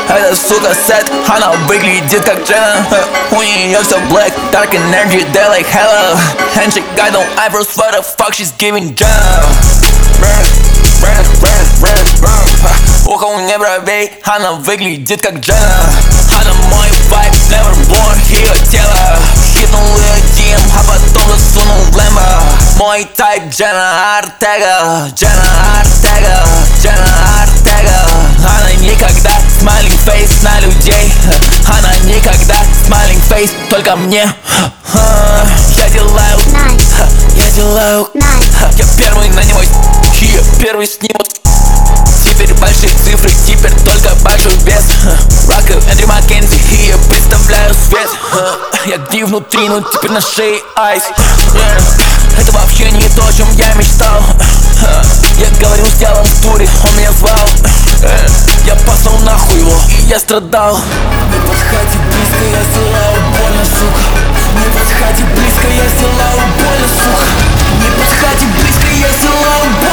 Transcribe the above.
эта сука сет, она выглядит как Джена. У нее все black, dark energy, they like hello. And she got no eyebrows, what the fuck she's giving Jenna. Ухо у нее бровей, она выглядит как Джена. Она мой вайб, never born, ее тело. Хитнул ее DM, а потом засунул в Лэмбо. Мой тайп Дженна Артега, Дженна Артега, Дженна Артега. Она никогда smiling face на людей. Она никогда smiling face только мне. Я делаю, я делаю, я первый на него, я первый сниму. Теперь большие цифры, теперь только большой вес. Рака, Эндрю Маккензи, и я представляю свет. Я где внутри, но теперь на шее айс. Это вообще не то, о чем я мечтал. Я говорил с телом в туре, он меня звал. Я послал нахуй его, и я страдал. Не подходи близко, я сделаю больно, сука. Не подходи близко, я сделаю больно, сука. Не подходи близко, я сделаю больно.